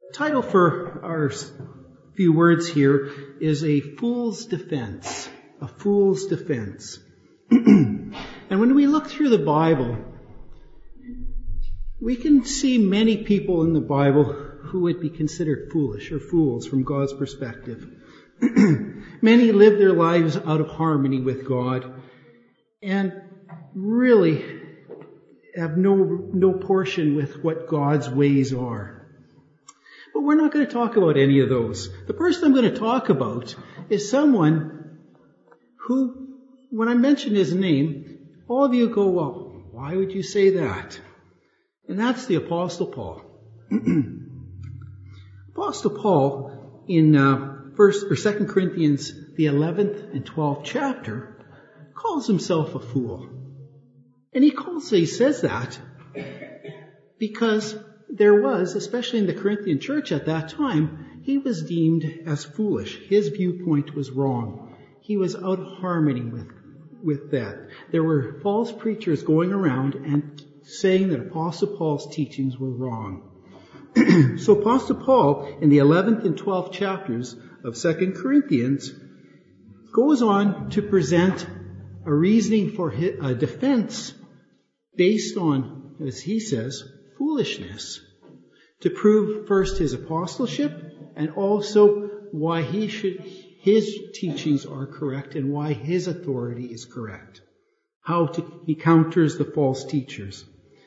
Title for our few words here is A Fool's Defense. A Fool's Defense. And when we look through the Bible, we can see many people in the Bible who would be considered foolish or fools from God's perspective. Many live their lives out of harmony with God and really have no portion with what God's ways are. But we're not going to talk about any of those. The person I'm going to talk about is someone who, when I mention his name, all of you go, well, why would you say that? And that's the Apostle Paul. Apostle Paul, in 2 Corinthians, the 11th and 12th chapter, calls himself a fool. And he says that because there was, especially in the Corinthian church at that time, he was deemed as foolish. His viewpoint was wrong. He was out of harmony with that. There were false preachers going around and saying that Apostle Paul's teachings were wrong. So Apostle Paul, in the 11th and 12th chapters of 2 Corinthians, goes on to present a reasoning for a defense based on, as he says, foolishness, to prove first his apostleship and also why his teachings are correct and why his authority is correct. He counters the false teachers.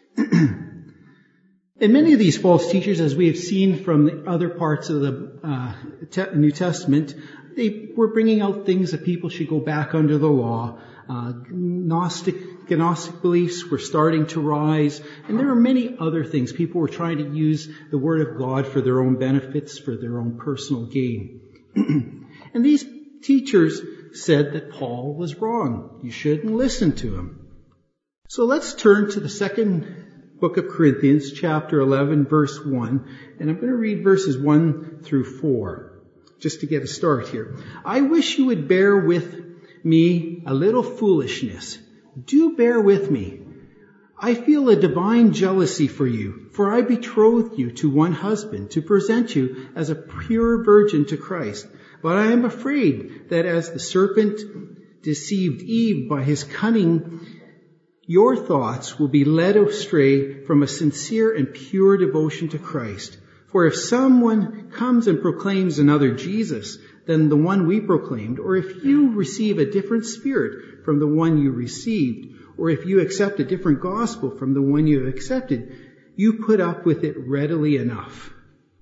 And many of these false teachers, as we have seen from the other parts of the New Testament, they were bringing out things that people should go back under the law. Gnostic beliefs were starting to rise, and there were many other things. People were trying to use the Word of God for their own benefits, for their own personal gain. And these teachers said that Paul was wrong. You shouldn't listen to him. So let's turn to the second book of Corinthians, chapter 11, verse 1, and I'm going to read verses 1 through 4, just to get a start here. I wish you would bear with me a little foolishness. Do bear with me. I feel a divine jealousy for you, for I betrothed you to one husband to present you as a pure virgin to Christ. But I am afraid that as the serpent deceived Eve by his cunning, your thoughts will be led astray from a sincere and pure devotion to Christ. For if someone comes and proclaims another Jesus than the one we proclaimed, or if you receive a different spirit from the one you received, or if you accept a different gospel from the one you have accepted, you put up with it readily enough.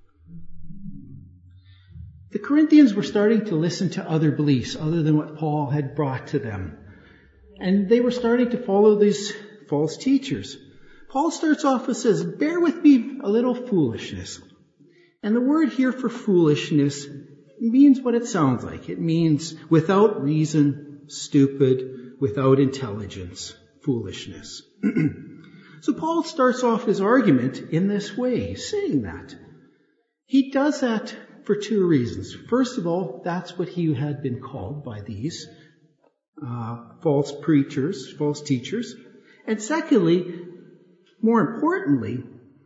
The Corinthians were starting to listen to other beliefs other than what Paul had brought to them. And they were starting to follow these false teachers. Paul starts off and says, bear with me a little foolishness. And the word here for foolishness means what it sounds like. It means without reason, stupid, without intelligence, foolishness. So Paul starts off his argument in this way, saying that. He does that for two reasons. First of all, that's what he had been called by these false preachers, false teachers. And secondly, more importantly,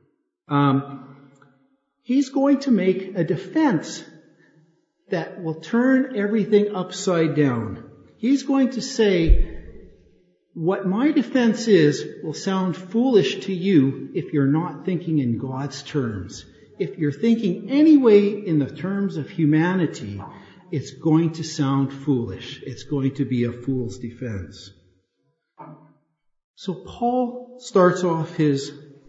he's going to make a defense that will turn everything upside down. He's going to say, what my defense is will sound foolish to you if you're not thinking in God's terms. If you're thinking anyway in the terms of humanity, it's going to sound foolish. It's going to be a fool's defense. So Paul starts off his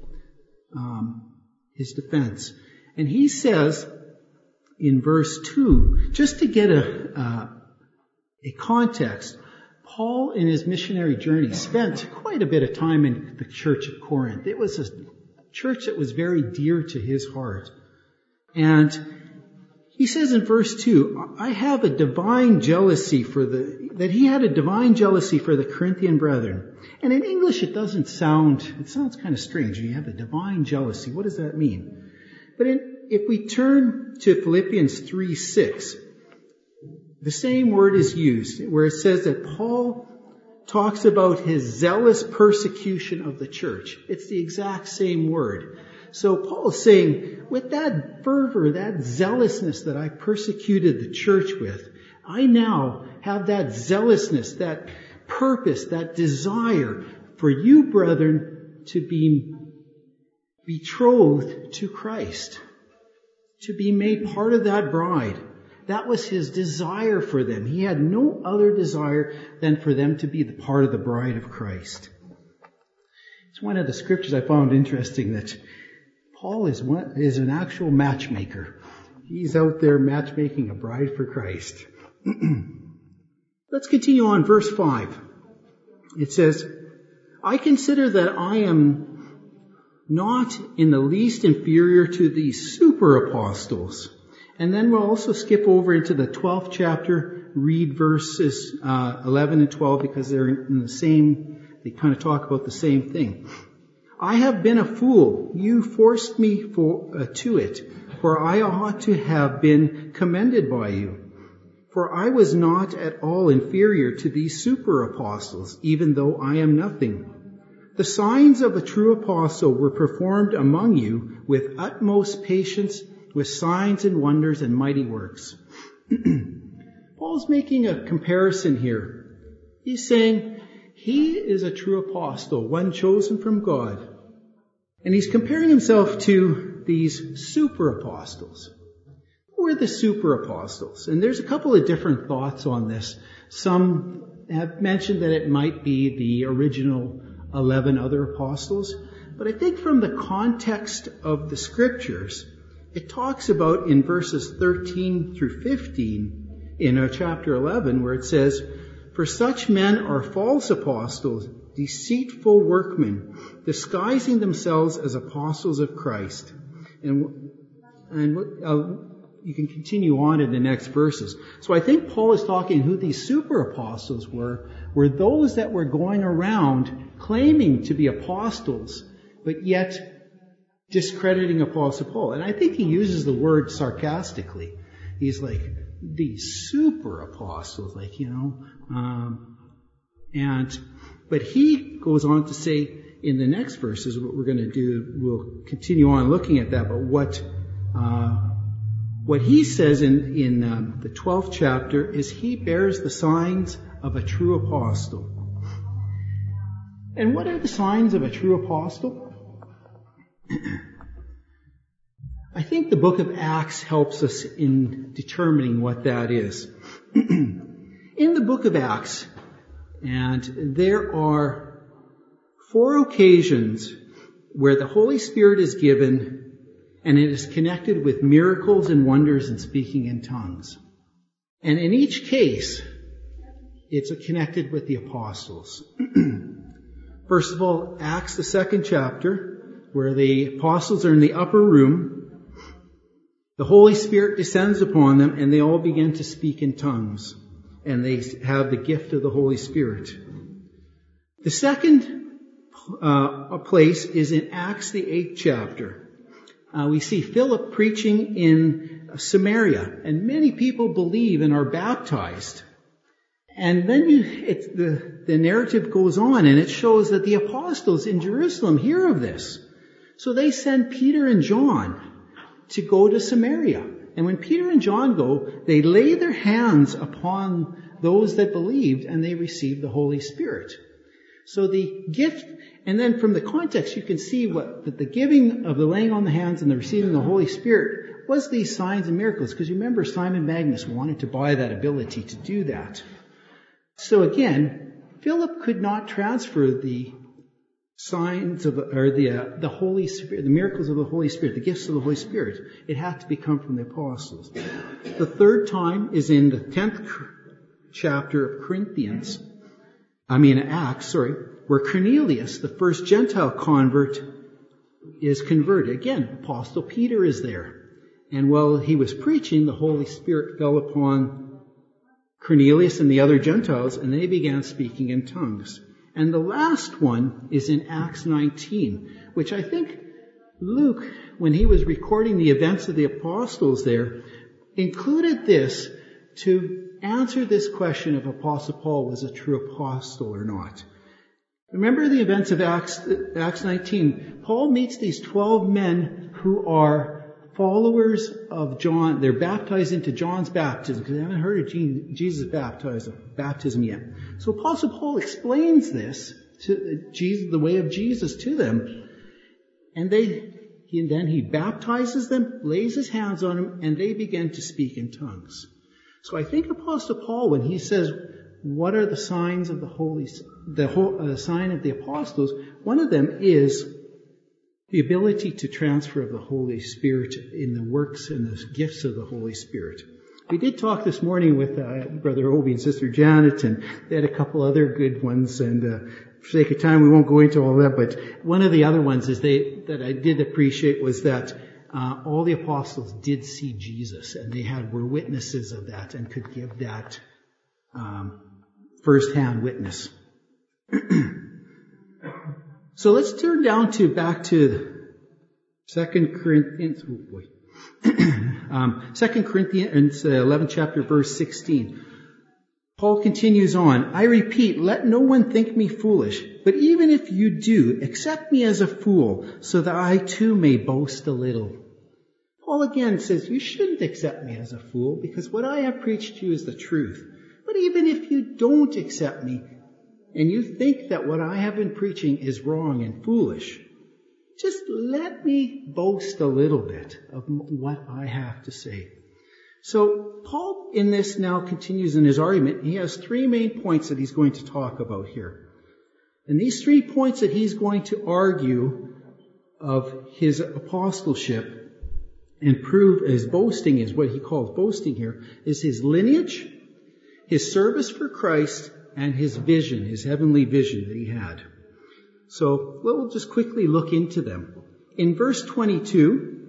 defense. And he says in verse 2, just to get a context, Paul in his missionary journey spent quite a bit of time in the church at Corinth. It was a church that was very dear to his heart. And he says in verse 2, I have a divine jealousy that he had a divine jealousy for the Corinthian brethren. And in English it sounds kind of strange. You have a divine jealousy. What does that mean? But if we turn to Philippians 3:6, the same word is used, where it says that Paul talks about his zealous persecution of the church. It's the exact same word. So Paul is saying, with that fervor, that zealousness that I persecuted the church with, I now have that zealousness, that purpose, that desire for you, brethren, to be betrothed to Christ, to be made part of that bride. That was his desire for them. He had no other desire than for them to be the part of the bride of Christ. It's one of the scriptures I found interesting, that Paul is an actual matchmaker. He's out there matchmaking a bride for Christ. Let's continue on, verse 5. It says, I consider that I am not in the least inferior to these super apostles. And then we'll also skip over into the 12th chapter, read verses 11 and 12, because they're in the same, they kind of talk about the same thing. I have been a fool. You forced me to it, for I ought to have been commended by you. For I was not at all inferior to these super apostles, even though I am nothing. The signs of a true apostle were performed among you with utmost patience, with signs and wonders and mighty works. Paul's making a comparison here. He's saying he is a true apostle, one chosen from God. And he's comparing himself to these super apostles. Who are the super apostles? And there's a couple of different thoughts on this. Some have mentioned that it might be the original 11 other apostles. But I think from the context of the scriptures, it talks about in verses 13 through 15 in chapter 11, where it says, for such men are false apostles, deceitful workmen, disguising themselves as apostles of Christ. And you can continue on in the next verses. So I think Paul is talking who these super apostles were those that were going around claiming to be apostles, but yet discrediting Apostle Paul. And I think he uses the word sarcastically. He's like, these super apostles, like, but he goes on to say in the next verses, what we're going to do, we'll continue on looking at that, but what he says in the 12th chapter is he bears the signs of a true apostle. And what are the signs of a true apostle? I think the book of Acts helps us in determining what that is. In the book of Acts, and there are 4 occasions where the Holy Spirit is given, and it is connected with miracles and wonders and speaking in tongues. And in each case, it's connected with the apostles. First of all, Acts, the 2nd chapter, where the apostles are in the upper room. The Holy Spirit descends upon them, and they all begin to speak in tongues. And they have the gift of the Holy Spirit. The second place is in Acts, the 8th chapter. We see Philip preaching in Samaria, and many people believe and are baptized. And then the narrative goes on, and it shows that the apostles in Jerusalem hear of this. So they send Peter and John to go to Samaria. And when Peter and John go, they lay their hands upon those that believed, and they receive the Holy Spirit. So the gift, and then from the context, you can see that the giving of the laying on the hands and the receiving the Holy Spirit was these signs and miracles. Because you remember, Simon Magus wanted to buy that ability to do that. So again, Philip could not transfer the signs of, or the Holy Spirit, the miracles of the Holy Spirit, the gifts of the Holy Spirit. It had to become from the apostles. The third time is in the 10th chapter of Acts, where Cornelius, the first Gentile convert, is converted. Again, Apostle Peter is there. And while he was preaching, the Holy Spirit fell upon Cornelius and the other Gentiles, and they began speaking in tongues. And the last one is in Acts 19, which I think Luke, when he was recording the events of the apostles there, included this to answer this question if Apostle Paul was a true apostle or not. Remember the events of Acts 19. Paul meets these 12 men who are followers of John. They're baptized into John's baptism because they haven't heard of Jesus' baptism yet. So Apostle Paul explains this to Jesus, the way of Jesus, to them. And then he baptizes them, lays his hands on them, and they begin to speak in tongues. So I think Apostle Paul, when he says, what are the signs of the sign of the apostles? One of them is the ability to transfer of the Holy Spirit in the works and the gifts of the Holy Spirit. We did talk this morning with Brother Obi and Sister Janet, and they had a couple other good ones, and for sake of time we won't go into all that, but one of the other ones is that I did appreciate was that all the apostles did see Jesus, and they were witnesses of that and could give that first-hand witness. So let's turn back to 2 Corinthians. Oh boy. 2 Corinthians 11 chapter verse 16. Paul continues on. I repeat, let no one think me foolish, but even if you do, accept me as a fool, so that I too may boast a little. Paul again says, you shouldn't accept me as a fool, because what I have preached to you is the truth. But even if you don't accept me, and you think that what I have been preaching is wrong and foolish, just let me boast a little bit of what I have to say. So Paul in this now continues in his argument. He has three main points that he's going to talk about here. And these 3 points that he's going to argue of his apostleship and prove his boasting, is what he calls boasting here, is his lineage, his service for Christ, and his vision, his heavenly vision that he had. So we'll just quickly look into them. In verse 22,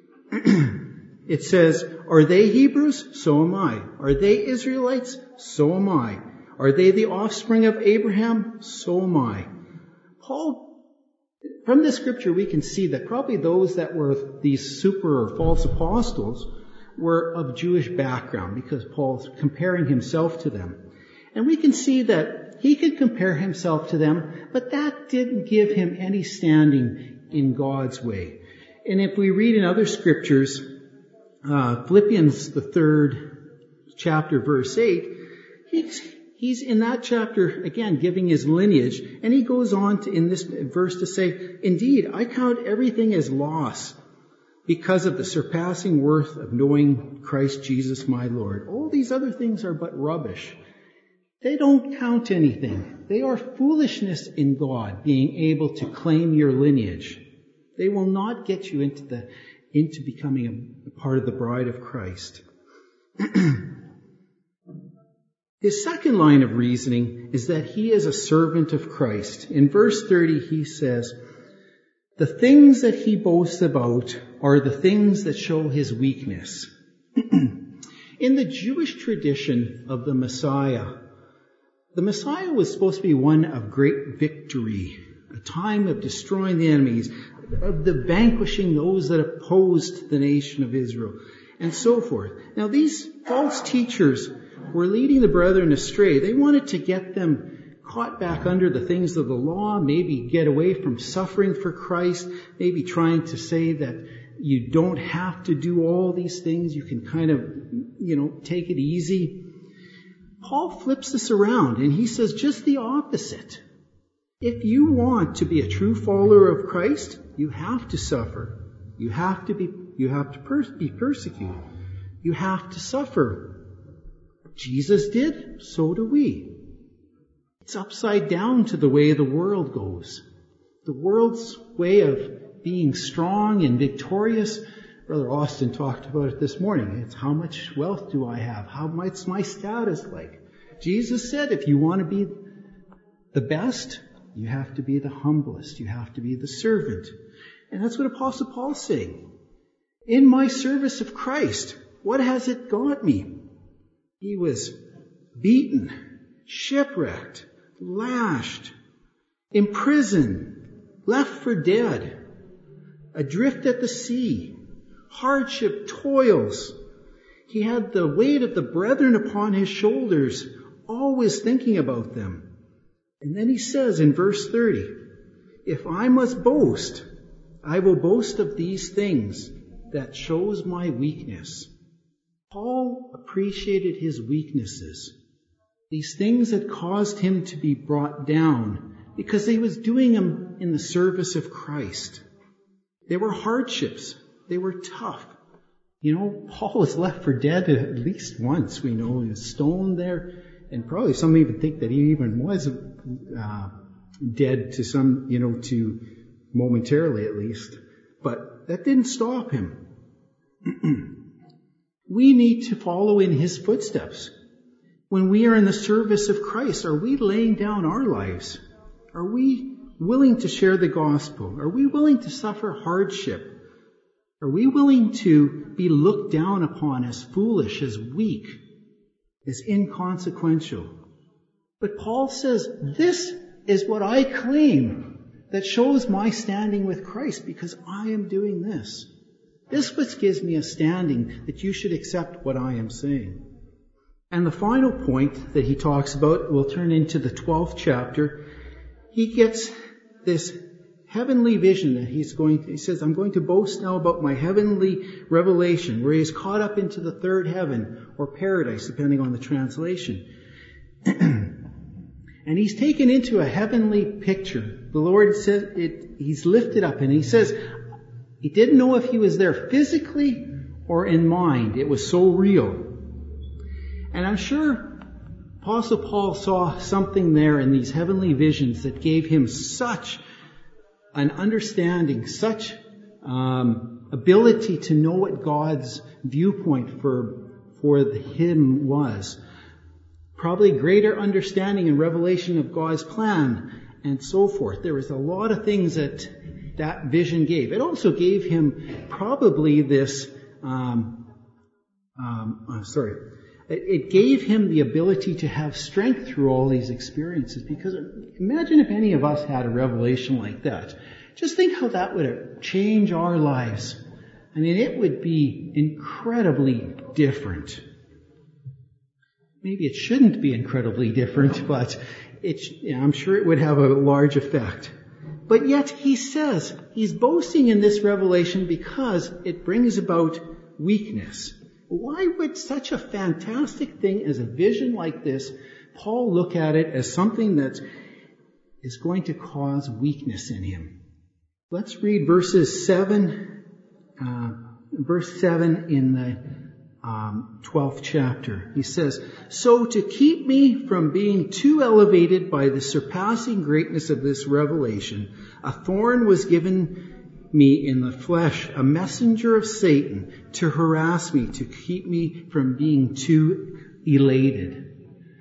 it says, are they Hebrews? So am I. Are they Israelites? So am I. Are they the offspring of Abraham? So am I. Paul, from this scripture, we can see that probably those that were these super or false apostles were of Jewish background, because Paul's comparing himself to them. And we can see that he could compare himself to them, but that didn't give him any standing in God's way. And if we read in other scriptures, Philippians, the 3rd chapter, verse 8, he's in that chapter, again, giving his lineage, and he goes on in this verse to say, indeed, I count everything as loss because of the surpassing worth of knowing Christ Jesus my Lord. All these other things are but rubbish. They don't count anything. They are foolishness in God, being able to claim your lineage. They will not get you into becoming a part of the bride of Christ. His second line of reasoning is that he is a servant of Christ. In verse 30, he says, the things that he boasts about are the things that show his weakness. In the Jewish tradition of the Messiah was supposed to be one of great victory, a time of destroying the enemies, of the vanquishing those that opposed the nation of Israel, and so forth. Now, these false teachers were leading the brethren astray. They wanted to get them caught back under the things of the law, maybe get away from suffering for Christ, maybe trying to say that you don't have to do all these things. You can kind of, take it easy. Paul flips this around and he says just the opposite. If you want to be a true follower of Christ, you have to suffer. You have to be persecuted. You have to suffer. Jesus did, so do we. It's upside down to the way the world goes. The world's way of being strong and victorious. Brother Austin talked about it this morning. It's how much wealth do I have? What's my status like? Jesus said if you want to be the best, you have to be the humblest. You have to be the servant. And that's what Apostle Paul's saying. In my service of Christ, what has it got me? He was beaten, shipwrecked, lashed, imprisoned, left for dead, adrift at the sea, hardship, toils. He had the weight of the brethren upon his shoulders, always thinking about them. And then he says in verse 30, if I must boast, I will boast of these things that shows my weakness. Paul appreciated his weaknesses, these things that caused him to be brought down, because he was doing them in the service of Christ. They were hardships. They were tough. Paul was left for dead at least once. We know he was stoned there, and probably some even think that he even was dead to some, to momentarily at least. But that didn't stop him. We need to follow in his footsteps. When we are in the service of Christ, are we laying down our lives? Are we willing to share the gospel? Are we willing to suffer hardship? Are we willing to be looked down upon as foolish, as weak, as inconsequential? But Paul says, this is what I claim that shows my standing with Christ, because I am doing this. This is what gives me a standing that you should accept what I am saying. And the final point that he talks about will turn into the 12th chapter. He gets this heavenly vision that he says, I'm going to boast now about my heavenly revelation, where he is caught up into the third heaven, or paradise, depending on the translation. And he's taken into a heavenly picture. The Lord says he's lifted up, and he says he didn't know if he was there physically or in mind. It was so real. And I'm sure Apostle Paul saw something there in these heavenly visions that gave him such an understanding, such ability to know what God's viewpoint for him was. Probably greater understanding and revelation of God's plan and so forth. There was a lot of things that vision gave. It also gave him probably this, it gave him the ability to have strength through all these experiences. Because imagine if any of us had a revelation like that. Just think how that would change our lives. I mean, it would be incredibly different. Maybe it shouldn't be incredibly different, but I'm sure it would have a large effect. But yet he says he's boasting in this revelation because it brings about weakness. Why would such a fantastic thing as a vision like this, Paul look at it as something that is going to cause weakness in him? Let's read verse 7 in the 12th chapter. He says, so to keep me from being too elevated by the surpassing greatness of this revelation, a thorn was given me in the flesh, a messenger of Satan, to harass me, to keep me from being too elated.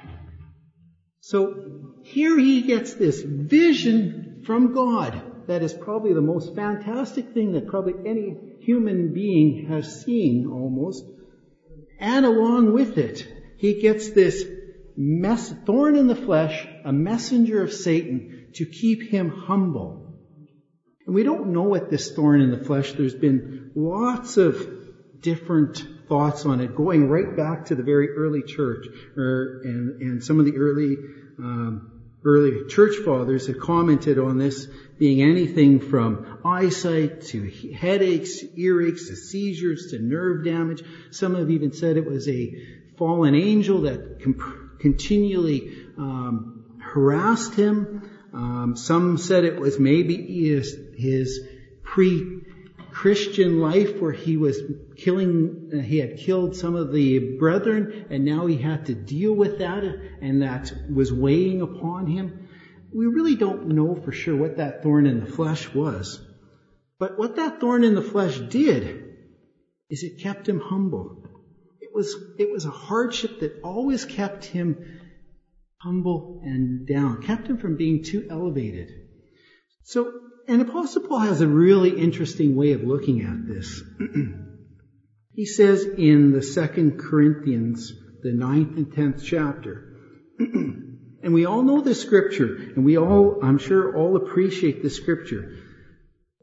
So here he gets this vision from God that is probably the most fantastic thing that probably any human being has seen almost. And along with it, he gets this thorn in the flesh, a messenger of Satan, to keep him humble. And we don't know what this thorn in the flesh, there's been lots of different thoughts on it, going right back to the very early church, and some of the early church fathers have commented on this being anything from eyesight to headaches, earaches, to seizures, to nerve damage. Some have even said it was a fallen angel that continually harassed him. Some said it was maybe his pre-Christian life where he had killed some of the brethren, and now he had to deal with that, and that was weighing upon him. We really don't know for sure what that thorn in the flesh was. But what that thorn in the flesh did is it kept him humble. It was a hardship that always kept him humble and down, kept him from being too elevated. So, and Apostle Paul has a really interesting way of looking at this. He says in the 2 Corinthians, the 9th and 10th chapter, and we all know this scripture, and we all, I'm sure, all appreciate this scripture.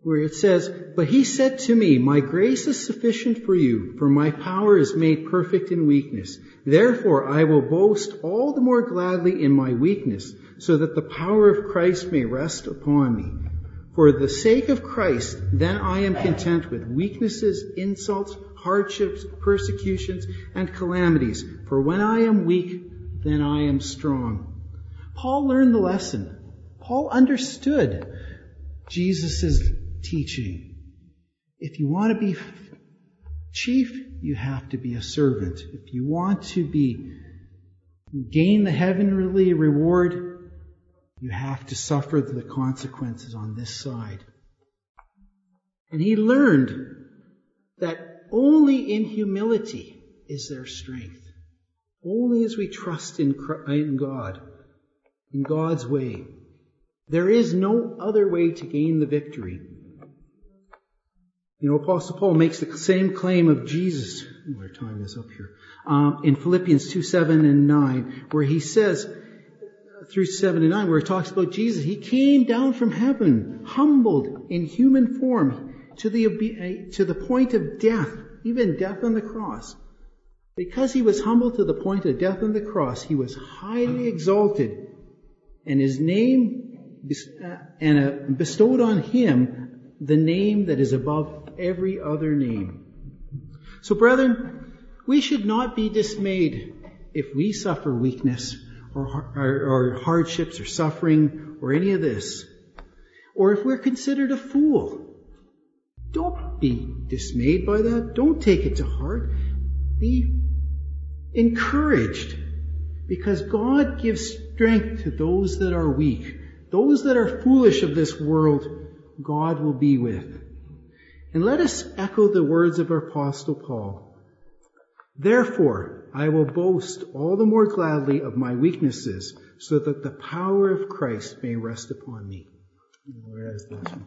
where it says, "But he said to me, my grace is sufficient for you, for my power is made perfect in weakness. Therefore I will boast all the more gladly in my weakness, so that the power of Christ may rest upon me. For the sake of Christ, then I am content with weaknesses, insults, hardships, persecutions, and calamities. For when I am weak, then I am strong." Paul learned the lesson. Paul understood Jesus' teaching. If you want to be chief, you have to be a servant. If you want to gain the heavenly reward, you have to suffer the consequences on this side. And he learned that only in humility is there strength. Only as we trust in God, in God's way. There is no other way to gain the victory. You know, Apostle Paul makes the same claim of Jesus. Our time is up here. In Philippians 2:7 and 9, where he says, through 7 and 9, where he talks about Jesus. He came down from heaven, humbled in human form, to the point of death, even death on the cross. Because he was humbled to the point of death on the cross, he was highly exalted, and his name bestowed on him the name that is above every other name. So, brethren, we should not be dismayed if we suffer weakness or hardships or suffering or any of this, or if we're considered a fool. Don't be dismayed by that. Don't take it to heart. Be encouraged, because God gives strength to those that are weak. Those that are foolish of this world, God will be with. And let us echo the words of our Apostle Paul. "Therefore, I will boast all the more gladly of my weaknesses, so that the power of Christ may rest upon me."